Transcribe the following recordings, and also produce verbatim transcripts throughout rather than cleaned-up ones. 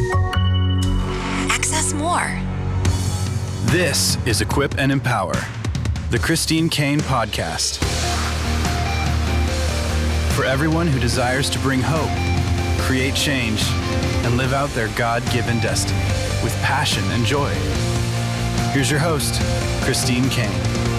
Access more. This is Equip and Empower, the Christine Caine podcast. For everyone who desires to bring hope, create change, and live out their God-given destiny with passion and joy. Here's your host, Christine Caine.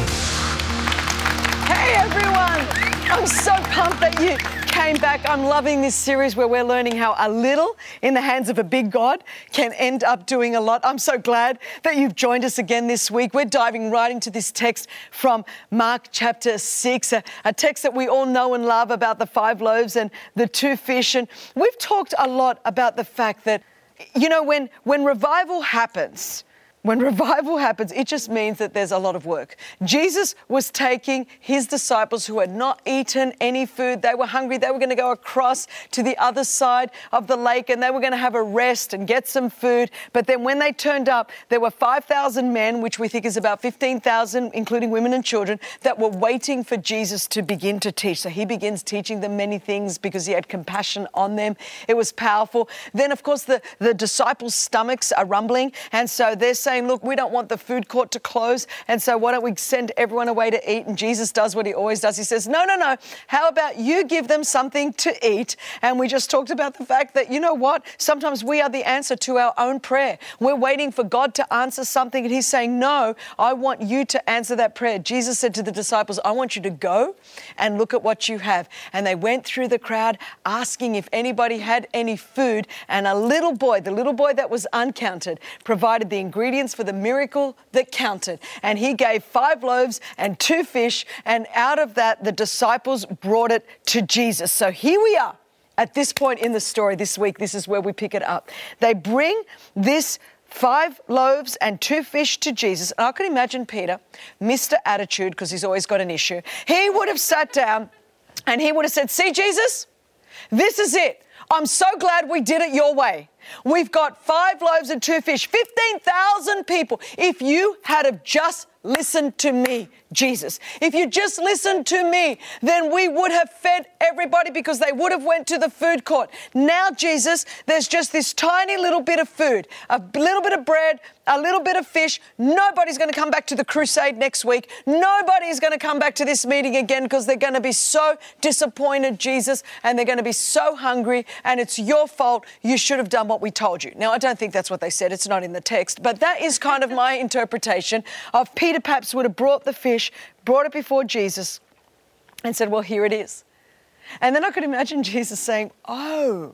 Hey everyone! I'm so pumped that you came back. I'm loving this series where we're learning how a little in the hands of a big God can end up doing a lot. I'm so glad that you've joined us again this week. We're diving right into this text from Mark chapter six, a, a text that we all know and love about the five loaves and the two fish. And we've talked a lot about the fact that, you know, when, when revival happens, When revival happens, it just means that there's a lot of work. Jesus was taking his disciples who had not eaten any food. They were hungry. They were going to go across to the other side of the lake and they were going to have a rest and get some food. But then when they turned up, there were five thousand men, which we think is about fifteen thousand, including women and children, that were waiting for Jesus to begin to teach. So he begins teaching them many things because he had compassion on them. It was powerful. Then, of course, the, the disciples' stomachs are rumbling. And so they're saying, saying, look, we don't want the food court to close, and so why don't we send everyone away to eat? And Jesus does what he always does. He says, no, no, no. How about you give them something to eat? And we just talked about the fact that, you know what? Sometimes we are the answer to our own prayer. We're waiting for God to answer something, and he's saying, no, I want you to answer that prayer. Jesus said to the disciples, I want you to go and look at what you have. And they went through the crowd asking if anybody had any food, and a little boy, the little boy that was uncounted, provided the ingredients for the miracle that counted. And he gave five loaves and two fish, and out of that, the disciples brought it to Jesus. So here we are at this point in the story this week. This is where we pick it up. They bring this five loaves and two fish to Jesus. And I can imagine Peter, Mister Attitude, because he's always got an issue. He would have sat down and he would have said, see, Jesus, this is it. I'm so glad we did it your way. We've got five loaves and two fish, fifteen thousand people. If you had have just listened to me, Jesus, if you just listened to me, then we would have fed everybody because they would have went to the food court. Now, Jesus, there's just this tiny little bit of food, a little bit of bread, a little bit of fish. Nobody's going to come back to the crusade next week. Nobody's going to come back to this meeting again because they're going to be so disappointed, Jesus, and they're going to be so hungry, and it's your fault. You should have done what we told you. Now, I don't think that's what they said. It's not in the text, but that is kind of my interpretation of Peter perhaps would have brought the fish, brought it before Jesus and said, well, here it is. And then I could imagine Jesus saying, oh,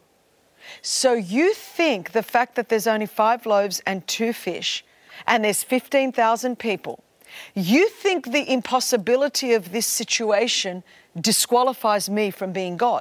so you think the fact that there's only five loaves and two fish and there's fifteen thousand people, you think the impossibility of this situation disqualifies me from being God?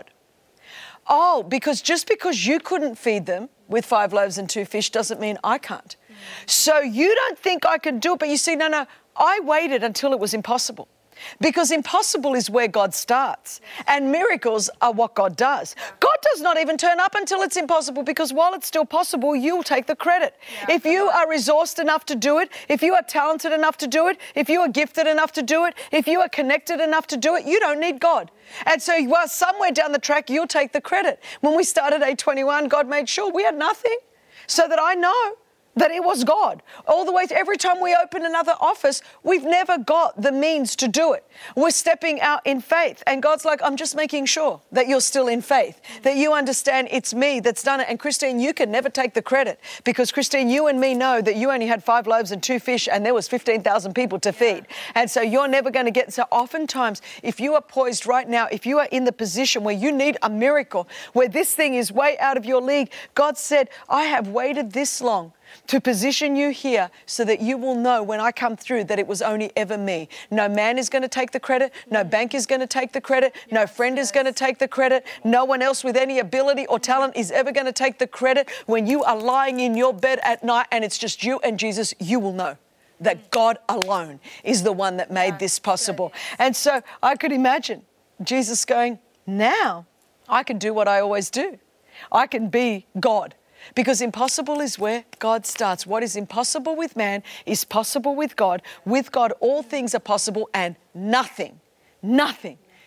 Oh, because just because you couldn't feed them with five loaves and two fish doesn't mean I can't. Mm. So you don't think I could do it, but you see, no, no, I waited until it was impossible. Because impossible is where God starts, and miracles are what God does. God does not even turn up until it's impossible, because while it's still possible, you'll take the credit. Yeah. If you are resourced enough to do it, if you are talented enough to do it, if you are gifted enough to do it, if you are connected enough to do it, you don't need God. And so well, somewhere down the track, you'll take the credit. When we started A twenty-one, God made sure we had nothing, so that I know that it was God. All the way, every time we open another office, we've never got the means to do it. We're stepping out in faith. And God's like, I'm just making sure that you're still in faith, that you understand it's me that's done it. And Christine, you can never take the credit, because Christine, you and me know that you only had five loaves and two fish and there was fifteen thousand people to feed. And so you're never going to get, so oftentimes, if you are poised right now, if you are in the position where you need a miracle, where this thing is way out of your league, God said, I have waited this long to position you here so that you will know when I come through that it was only ever me. No man is going to take the credit. No bank is going to take the credit. No friend is going to take the credit. No one else with any ability or talent is ever going to take the credit. When you are lying in your bed at night and it's just you and Jesus, you will know that God alone is the one that made this possible. And so I could imagine Jesus going, now I can do what I always do. I can be God. Because impossible is where God starts. What is impossible with man is possible with God. With God, all things are possible, and nothing, nothing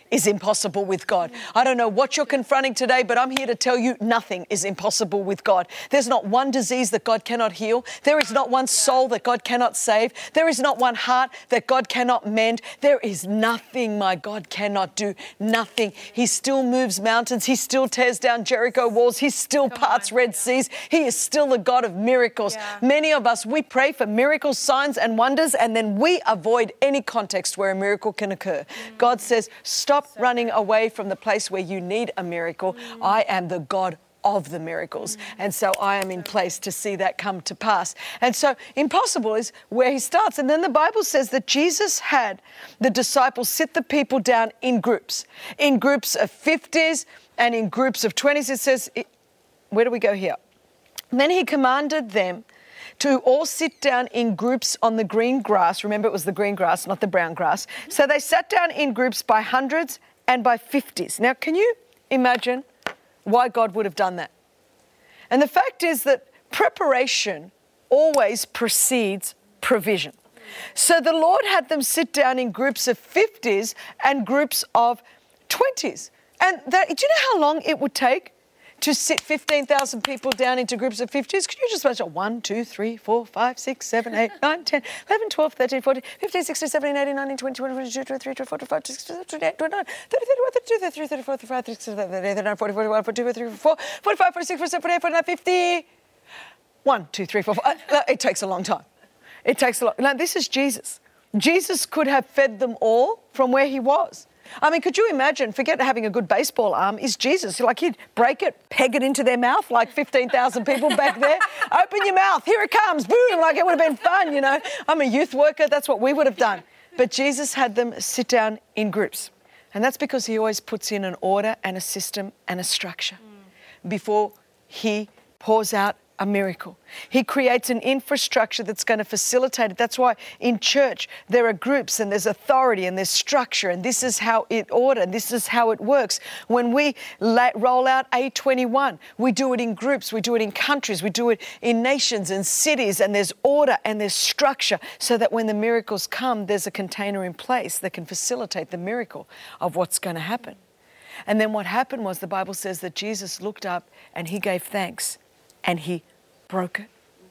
is impossible with God. I don't know what you're confronting today, but I'm here to tell you nothing is impossible with God. There's not one disease that God cannot heal. There is not one soul that God cannot save. There is not one heart that God cannot mend. There is nothing my God cannot do. Nothing. He still moves mountains. He still tears down Jericho walls. He still parts Red Seas. He is still the God of miracles. Yeah. Many of us, we pray for miracles, signs and wonders, and then we avoid any context where a miracle can occur. Mm. God says, stop so running good. away from the place where you need a miracle. Mm. I am the God of the miracles. Mm. And so I am in place to see that come to pass. And so impossible is where he starts. And then the Bible says that Jesus had the disciples sit the people down in groups, in groups of fifties and in groups of twenties. It says, where do we go here? And then he commanded them to all sit down in groups on the green grass. Remember, it was the green grass, not the brown grass. So they sat down in groups by hundreds and by fifties. Now, can you imagine why God would have done that? And the fact is that preparation always precedes provision. So the Lord had them sit down in groups of fifties and groups of twenties. And that, do you know how long it would take to sit fifteen thousand people down into groups of fifties? Could you just imagine one, two, three, four, five, six, seven, eight, nine, ten, eleven, twelve, thirteen, fourteen, fifteen, sixteen, seventeen, eighteen, nineteen, twenty, twenty-one, twenty-two, twenty-three, twenty-four, twenty-five, twenty-six, twenty-eight, twenty-nine, thirty, thirty-one, thirty-two, thirty-three, thirty-four, thirty-five, thirty-six, thirty-seven, forty, forty-one, forty-two, forty-three, forty-four, forty-five, forty-six, forty-seven, forty-eight, forty-nine, fifty. One, two, three, four, five. It takes a long time. It takes a lot. Now, this is Jesus. Jesus could have fed them all from where he was. I mean, could you imagine, forget having a good baseball arm, is Jesus. Like he'd break it, peg it into their mouth like fifteen thousand people back there. Open your mouth, here it comes, boom, like it would have been fun, you know. I'm a youth worker, that's what we would have done. But Jesus had them sit down in groups. And that's because he always puts in an order and a system and a structure mm. before he pours out a miracle. He creates an infrastructure that's going to facilitate it. That's why in church there are groups and there's authority and there's structure, and this is how it order, and this is how it works. When we la- roll out A twenty-one, we do it in groups, we do it in countries, we do it in nations and cities, and there's order and there's structure so that when the miracles come, there's a container in place that can facilitate the miracle of what's going to happen. And then what happened was, the Bible says that Jesus looked up and he gave thanks and he broke it.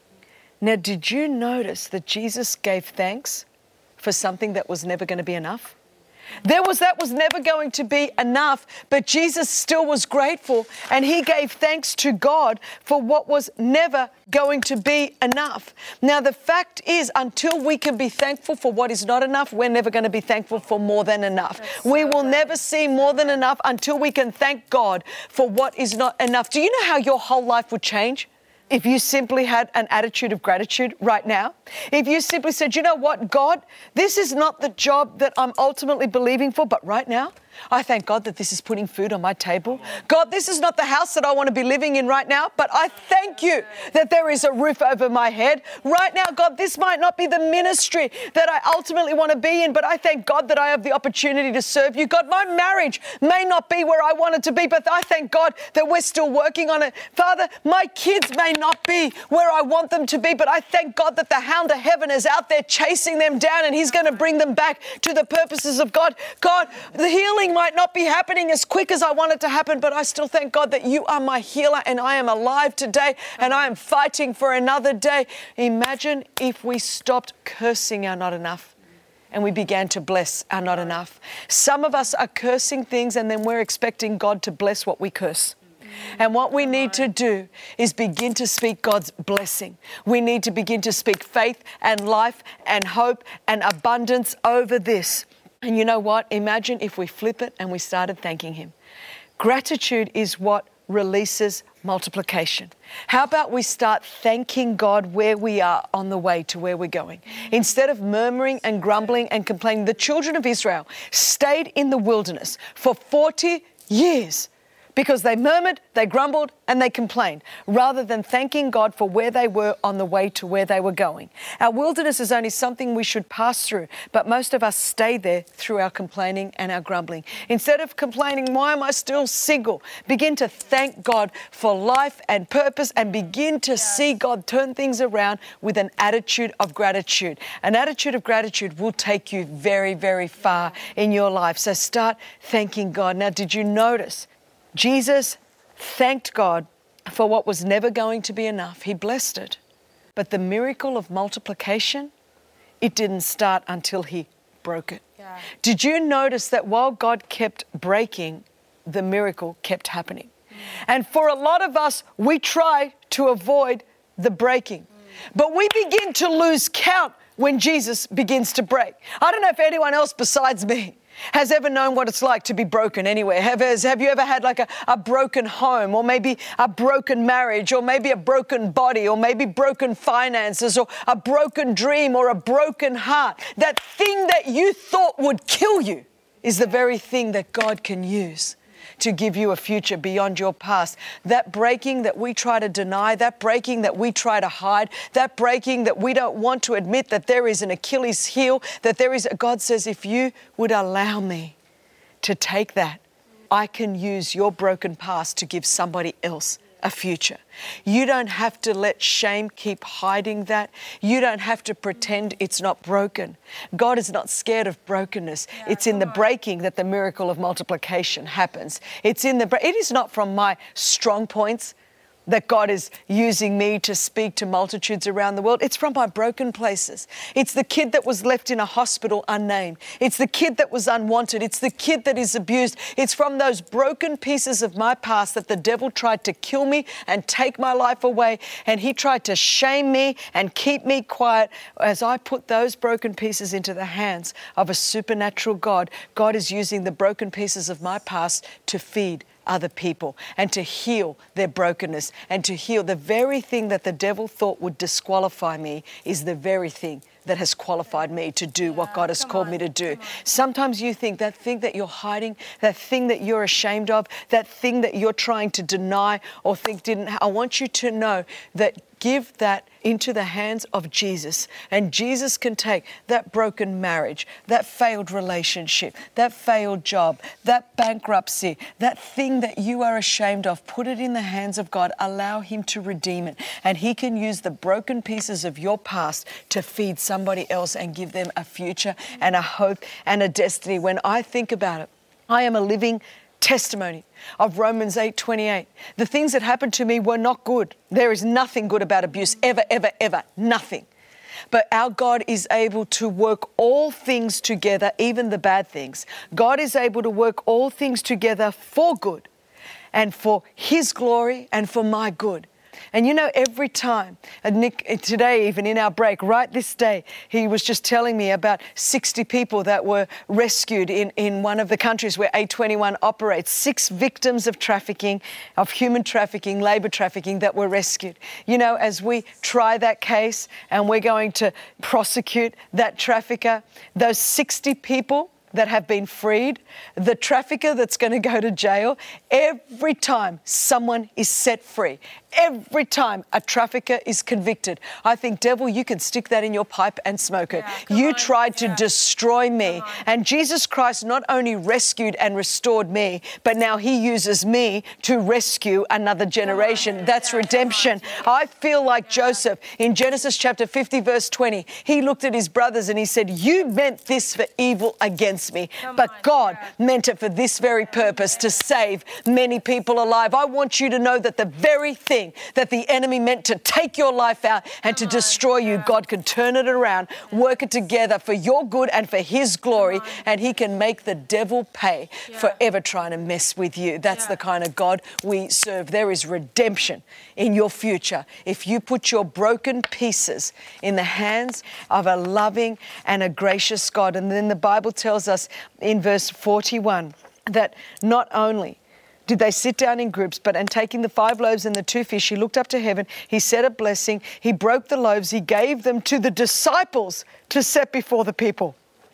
Now, did you notice that Jesus gave thanks for something that was never going to be enough? There was, that was never going to be enough, but Jesus still was grateful and he gave thanks to God for what was never going to be enough. Now, the fact is, until we can be thankful for what is not enough, we're never going to be thankful for more than enough. That's we so will right. never see more than enough until we can thank God for what is not enough. Do you know how your whole life would change if you simply had an attitude of gratitude right now? If you simply said, you know what, God, this is not the job that I'm ultimately believing for, but right now, I thank God that this is putting food on my table. God, this is not the house that I want to be living in right now, but I thank you that there is a roof over my head. Right now, God, this might not be the ministry that I ultimately want to be in, but I thank God that I have the opportunity to serve you. God, my marriage may not be where I want it to be, but I thank God that we're still working on it. Father, my kids may not be where I want them to be, but I thank God that the hound of heaven is out there chasing them down and he's going to bring them back to the purposes of God. God, the healing might not be happening as quick as I want it to happen, but I still thank God that you are my healer and I am alive today and I am fighting for another day. Imagine if we stopped cursing our not enough and we began to bless our not enough. Some of us are cursing things and then we're expecting God to bless what we curse. And what we need to do is begin to speak God's blessing. We need to begin to speak faith and life and hope and abundance over this. And you know what? Imagine if we flip it and we started thanking him. Gratitude is what releases multiplication. How about we start thanking God where we are on the way to where we're going? Instead of murmuring and grumbling and complaining, the children of Israel stayed in the wilderness for forty years because they murmured, they grumbled, and they complained, rather than thanking God for where they were on the way to where they were going. Our wilderness is only something we should pass through, but most of us stay there through our complaining and our grumbling. Instead of complaining, why am I still single? Begin to thank God for life and purpose, and begin to yes. see God turn things around with an attitude of gratitude. An attitude of gratitude will take you very, very far in your life. So start thanking God. Now, did you notice Jesus thanked God for what was never going to be enough? He blessed it. But the miracle of multiplication, it didn't start until he broke it. Yeah. Did you notice that while God kept breaking, the miracle kept happening? Mm. And for a lot of us, we try to avoid the breaking. Mm. But we begin to lose count when Jesus begins to break. I don't know if anyone else besides me has ever known what it's like to be broken anywhere. Have, have you ever had like a, a broken home, or maybe a broken marriage, or maybe a broken body, or maybe broken finances, or a broken dream, or a broken heart? That thing that you thought would kill you is the very thing that God can use to give you a future beyond your past. That breaking that we try to deny, that breaking that we try to hide, that breaking that we don't want to admit that there is an Achilles heel, that there is, God says, if you would allow me to take that, I can use your broken past to give somebody else a future. You don't have to let shame keep hiding that. You don't have to pretend it's not broken. God is not scared of brokenness. Yeah, it's in the breaking that the miracle of multiplication happens. It's in the, it is not from my strong points that God is using me to speak to multitudes around the world. It's from my broken places. It's the kid that was left in a hospital unnamed. It's the kid that was unwanted. It's the kid that is abused. It's from those broken pieces of my past that the devil tried to kill me and take my life away. And he tried to shame me and keep me quiet. As I put those broken pieces into the hands of a supernatural God, God is using the broken pieces of my past to feed other people and to heal their brokenness and to heal. The very thing that the devil thought would disqualify me is the very thing that has qualified me to do yeah, what God has called on, me to do. Sometimes you think that thing that you're hiding, that thing that you're ashamed of, that thing that you're trying to deny or think didn't, I want you to know that give that into the hands of Jesus, and Jesus can take that broken marriage, that failed relationship, that failed job, that bankruptcy, that thing that you are ashamed of, put it in the hands of God, allow him to redeem it, and he can use the broken pieces of your past to feed somebody else and give them a future and a hope and a destiny. When I think about it, I am a living testimony of Romans eight twenty-eight. The things that happened to me were not good. There is nothing good about abuse, ever, ever, ever, nothing. But our God is able to work all things together, even the bad things. God is able to work all things together for good and for his glory and for my good. And you know, every time, and Nick, today, even in our break, right this day, he was just telling me about sixty people that were rescued in, in one of the countries where A twenty-one operates. Six victims of trafficking, of human trafficking, labor trafficking that were rescued. You know, as we try that case and we're going to prosecute that trafficker, those sixty people that have been freed, the trafficker that's going to go to jail, every time someone is set free, every time a trafficker is convicted, I think, devil, you can stick that in your pipe and smoke it. Yeah, you on. tried to yeah. destroy me. And Jesus Christ not only rescued and restored me, but now he uses me to rescue another generation. That's yeah, redemption. I feel like yeah. Joseph in Genesis chapter fifty, verse twenty. He looked at his brothers and he said, you meant this for evil against me, Come but on, God yeah. meant it for this very purpose, to save many people alive. I want you to know that the very thing that the enemy meant to take your life out and Come to destroy on, you, yeah. God can turn it around, work it together for your good and for his glory, and he can make the devil pay yeah. for ever trying to mess with you. That's yeah. the kind of God we serve. There is redemption in your future if you put your broken pieces in the hands of a loving and a gracious God. And then the Bible tells us in verse forty-one that not only did they sit down in groups, but and taking the five loaves and the two fish, he looked up to heaven, he said a blessing, he broke the loaves, he gave them to the disciples to set before the people.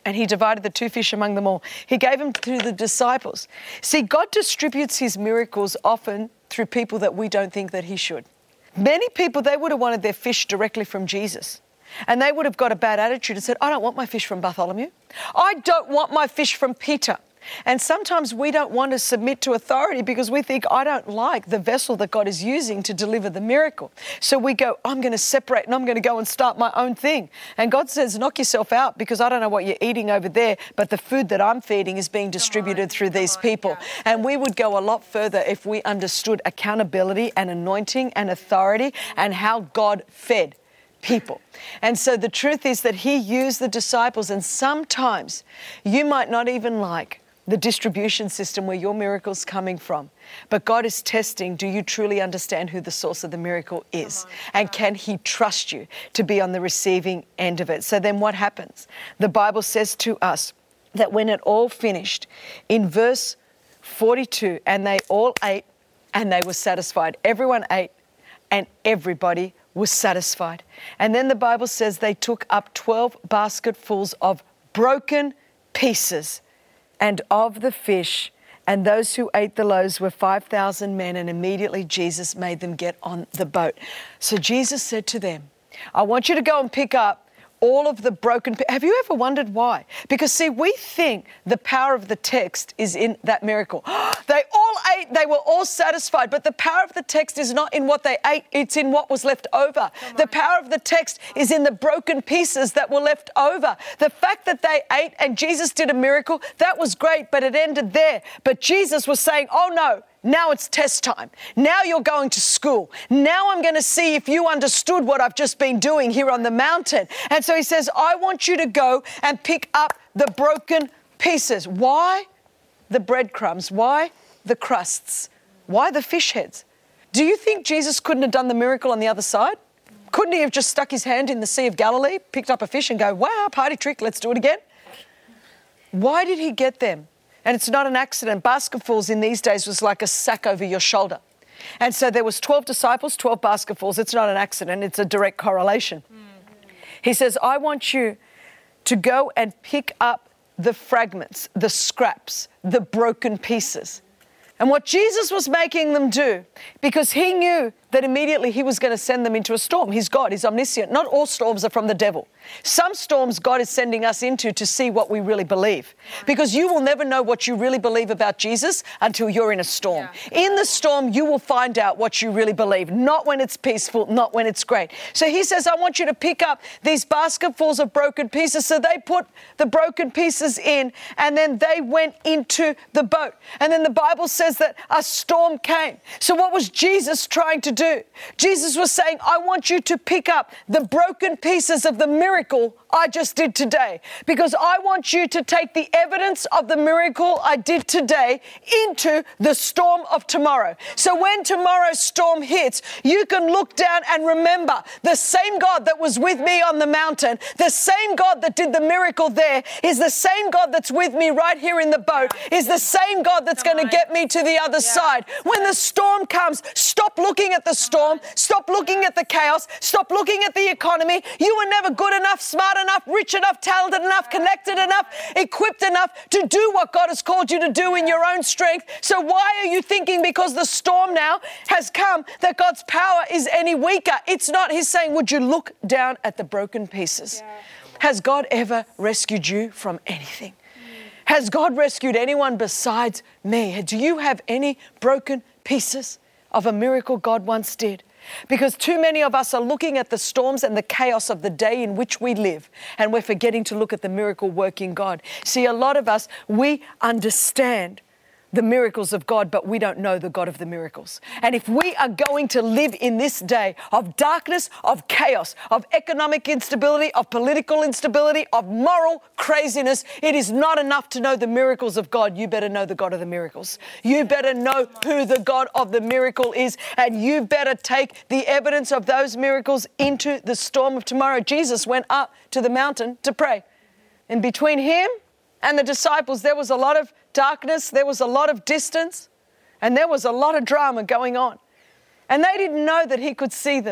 and he divided the two fish among them all. He gave them to the disciples. See, God distributes his miracles often through people that we don't think that he should. Many people, they would have wanted their fish directly from Jesus. And they would have got a bad attitude and said, I don't want my fish from Bartholomew. I don't want my fish from Peter. And sometimes we don't want to submit to authority because we think, I don't like the vessel that God is using to deliver the miracle. So we go, I'm going to separate and I'm going to go and start my own thing. And God says, knock yourself out, because I don't know what you're eating over there, but the food that I'm feeding is being distributed through these people. And we would go a lot further if we understood accountability and anointing and authority and how God fed people. And so the truth is that he used the disciples, and sometimes you might not even like the distribution system where your miracle's coming from. But God is testing, do you truly understand who the source of the miracle is? And can he trust you to be on the receiving end of it? So then what happens? The Bible says to us that when it all finished, in verse forty-two, and they all ate and they were satisfied. Everyone ate and everybody was satisfied. And then the Bible says they took up twelve basketfuls of broken pieces and of the fish, and those who ate the loaves were five thousand men, and immediately Jesus made them get on the boat. So Jesus said to them, I want you to go and pick up all of the broken. Have you ever wondered why? Because see, we think the power of the text is in that miracle. They all ate, they were all satisfied, but the power of the text is not in what they ate, it's in what was left over. The power of the text is in the broken pieces that were left over. The fact that they ate and Jesus did a miracle, that was great, but it ended there. But Jesus was saying, oh no, now it's test time. Now you're going to school. Now I'm going to see if you understood what I've just been doing here on the mountain. And so he says, I want you to go and pick up the broken pieces. Why the breadcrumbs? Why the crusts? Why the fish heads? Do you think Jesus couldn't have done the miracle on the other side? Couldn't he have just stuck his hand in the Sea of Galilee, picked up a fish and go, wow, party trick, let's do it again? Why did he get them? And it's not an accident. Basketfuls in these days was like a sack over your shoulder. And so there was twelve disciples, twelve basketfuls. It's not an accident. It's a direct correlation. Mm-hmm. He says, I want you to go and pick up the fragments, the scraps, the broken pieces. And what Jesus was making them do, because he knew that immediately he was going to send them into a storm. He's God, he's omniscient. Not all storms are from the devil. Some storms God is sending us into to see what we really believe. Because you will never know what you really believe about Jesus until you're in a storm. Yeah. In the storm, you will find out what you really believe. Not when it's peaceful, not when it's great. So he says, I want you to pick up these basketfuls of broken pieces. So they put the broken pieces in, and then they went into the boat. And then the Bible says that a storm came. So what was Jesus trying to do? Jesus was saying, I want you to pick up the broken pieces of the miracle I just did today, because I want you to take the evidence of the miracle I did today into the storm of tomorrow. So when tomorrow's storm hits, you can look down and remember the same God that was with me on the mountain, the same God that did the miracle there is the same God that's with me right here in the boat, is the same God that's going to get me to the other yeah. side. When the storm comes, stop looking at the storm, stop looking at the chaos, stop looking at the economy. You were never good enough, smart enough, rich enough, talented enough, connected enough, equipped enough to do what God has called you to do in your own strength. So why are you thinking because the storm now has come that God's power is any weaker? It's not. He's saying, would you look down at the broken pieces? Yeah. Has God ever rescued you from anything? Has God rescued anyone besides me? Do you have any broken pieces of a miracle God once did? Because too many of us are looking at the storms and the chaos of the day in which we live, and we're forgetting to look at the miracle working God. See, a lot of us, we understand the miracles of God, but we don't know the God of the miracles. And if we are going to live in this day of darkness, of chaos, of economic instability, of political instability, of moral craziness, it is not enough to know the miracles of God. You better know the God of the miracles. You better know who the God of the miracle is, and you better take the evidence of those miracles into the storm of tomorrow. Jesus went up to the mountain to pray. And between him and the disciples, there was a lot of darkness, there was a lot of distance, and there was a lot of drama going on. And they didn't know that he could see them.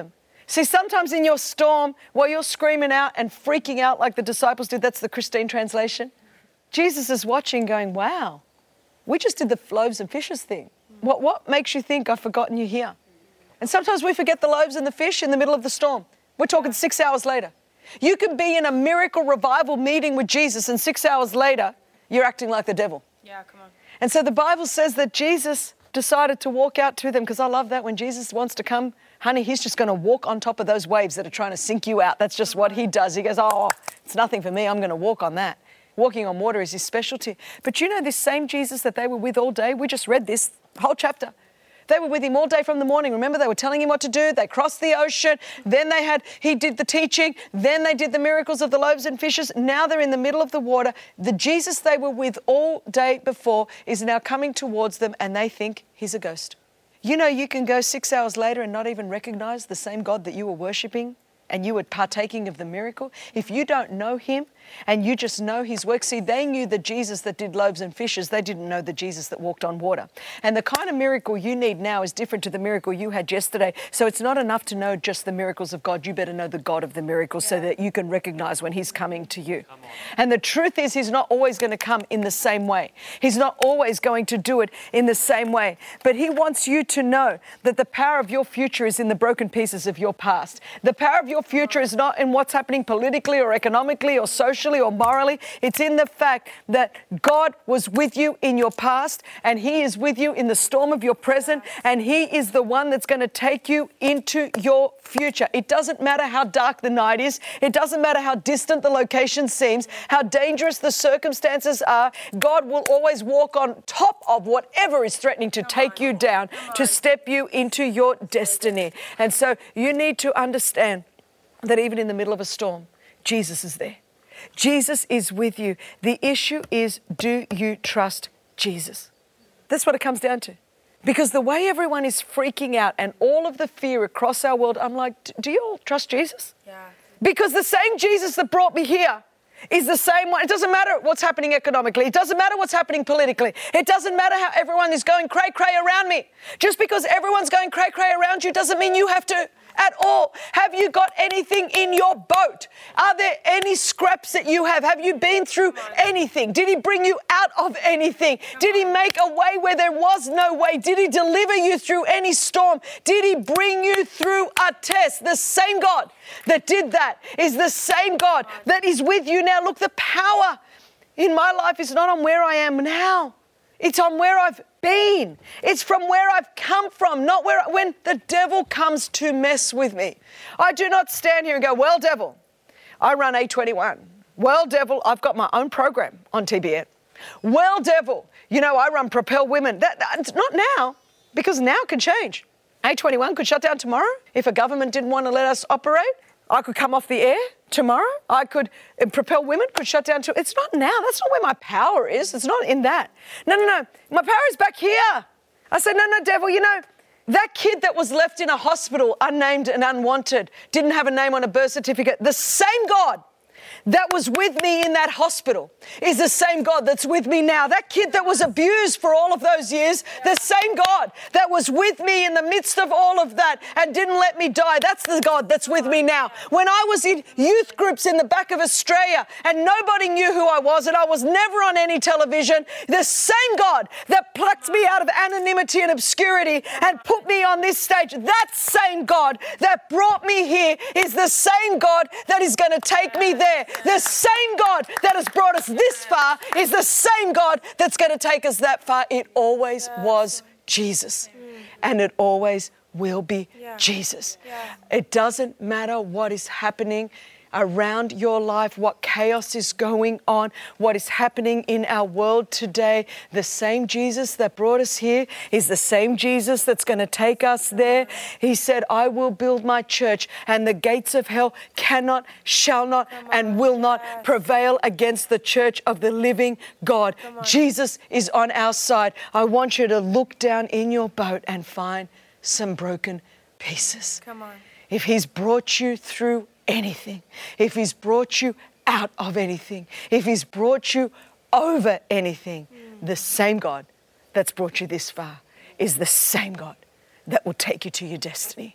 See, sometimes in your storm, while you're screaming out and freaking out like the disciples did, that's the Christine translation, Jesus is watching going, wow, we just did the loaves and fishes thing. What, what makes you think I've forgotten you here? And sometimes we forget the loaves and the fish in the middle of the storm. We're talking six hours later. You can be in a miracle revival meeting with Jesus and six hours later, you're acting like the devil. Yeah, come on. And so the Bible says that Jesus decided to walk out to them, because I love that when Jesus wants to come, honey, he's just going to walk on top of those waves that are trying to sink you out. That's just what he does. He goes, oh, it's nothing for me. I'm going to walk on that. Walking on water is his specialty. But you know, this same Jesus that they were with all day, we just read this whole chapter. They were with him all day from the morning. Remember, they were telling him what to do. They crossed the ocean. Then they had, he did the teaching. Then they did the miracles of the loaves and fishes. Now they're in the middle of the water. The Jesus they were with all day before is now coming towards them, and they think he's a ghost. You know, you can go six hours later and not even recognize the same God that you were worshiping and you were partaking of the miracle. If you don't know him and you just know his work, see, they knew the Jesus that did loaves and fishes. They didn't know the Jesus that walked on water. And the kind of miracle you need now is different to the miracle you had yesterday. So it's not enough to know just the miracles of God. You better know the God of the miracles, yeah, so that you can recognize when he's coming to you. And the truth is, he's not always going to come in the same way. He's not always going to do it in the same way. But he wants you to know that the power of your future is in the broken pieces of your past. The power of your future is not in what's happening politically or economically or socially or morally. It's in the fact that God was with you in your past, and he is with you in the storm of your present, and he is the one that's going to take you into your future. It doesn't matter how dark the night is. It doesn't matter how distant the location seems, how dangerous the circumstances are. God will always walk on top of whatever is threatening to take you down, to step you into your destiny. And so you need to understand that even in the middle of a storm, Jesus is there. Jesus is with you. The issue is, do you trust Jesus? That's what it comes down to. Because the way everyone is freaking out and all of the fear across our world, I'm like, do you all trust Jesus? Yeah. Because the same Jesus that brought me here is the same one. It doesn't matter what's happening economically. It doesn't matter what's happening politically. It doesn't matter how everyone is going cray cray around me. Just because everyone's going cray cray around you doesn't mean you have to at all. Have you got anything in your boat? Are there any scraps that you have? Have you been through anything? Did he bring you out of anything? Did he make a way where there was no way? Did he deliver you through any storm? Did he bring you through a test? The same God that did that is the same God that is with you now. Look, the power in my life is not on where I am now. It's on where I've been. It's from where I've come from, not where, when the devil comes to mess with me. I do not stand here and go, well, devil, I run A twenty-one. Well, devil, I've got my own program on T B N. Well, devil, you know, I run Propel Women. That, that's not now, because now can change. A twenty-one could shut down tomorrow if a government didn't want to let us operate. I could come off the air tomorrow. I could, uh, Propel Women could shut down. To, it's not now. That's not where my power is. It's not in that. No, no, no. My power is back here. I said, no, no, devil, you know, that kid that was left in a hospital, unnamed and unwanted, didn't have a name on a birth certificate. The same God that was with me in that hospital is the same God that's with me now. That kid that was abused for all of those years, the same God that was with me in the midst of all of that and didn't let me die, that's the God that's with me now. When I was in youth groups in the back of Australia and nobody knew who I was and I was never on any television, the same God that plucked me out of anonymity and obscurity and put me on this stage, that same God that brought me here is the same God that is going to take me there. The same God that has brought us this far is the same God that's going to take us that far. It always was Jesus, and it always will be Jesus. It doesn't matter what is happening around your life, what chaos is going on, what is happening in our world today. The same Jesus that brought us here is the same Jesus that's going to take us there. He said, I will build my church and the gates of hell cannot, shall not, and will not prevail against the church of the living God. Jesus is on our side. I want you to look down in your boat and find some broken pieces. Come on. If he's brought you through anything, if he's brought you out of anything, if he's brought you over anything, mm. the same God that's brought you this far is the same God that will take you to your destiny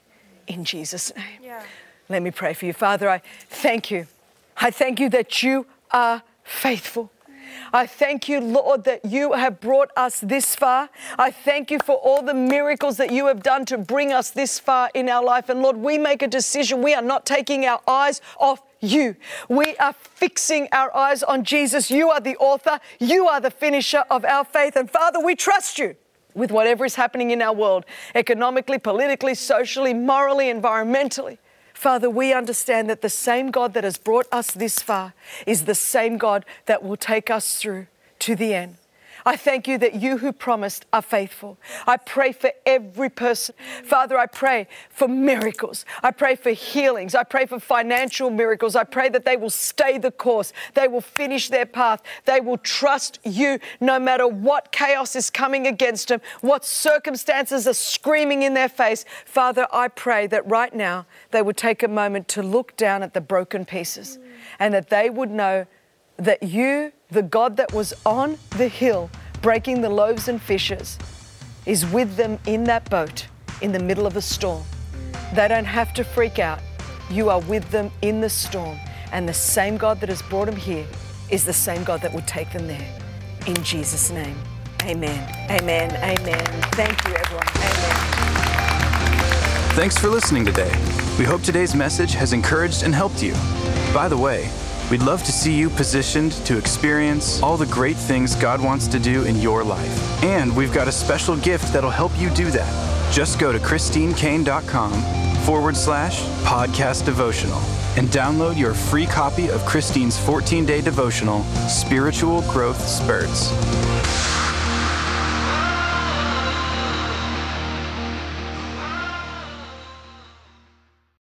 in Jesus' name. Yeah. Let me pray for you. Father, I thank you. I thank you that you are faithful. I thank you, Lord, that you have brought us this far. I thank you for all the miracles that you have done to bring us this far in our life. And Lord, we make a decision. We are not taking our eyes off you. We are fixing our eyes on Jesus. You are the author. You are the finisher of our faith. And Father, we trust you with whatever is happening in our world, economically, politically, socially, morally, environmentally. Father, we understand that the same God that has brought us this far is the same God that will take us through to the end. I thank you that you who promised are faithful. I pray for every person. Father, I pray for miracles. I pray for healings. I pray for financial miracles. I pray that they will stay the course. They will finish their path. They will trust you no matter what chaos is coming against them, what circumstances are screaming in their face. Father, I pray that right now they would take a moment to look down at the broken pieces and that they would know that you, the God that was on the hill breaking the loaves and fishes, is with them in that boat in the middle of a storm. They don't have to freak out. You are with them in the storm. And the same God that has brought them here is the same God that will take them there. In Jesus' name, amen, amen, amen. Thank you, everyone. Amen. Thanks for listening today. We hope today's message has encouraged and helped you. By the way, we'd love to see you positioned to experience all the great things God wants to do in your life. And we've got a special gift that'll help you do that. Just go to christinekane.com forward slash podcast devotional and download your free copy of Christine's fourteen-day devotional, Spiritual Growth Spurts.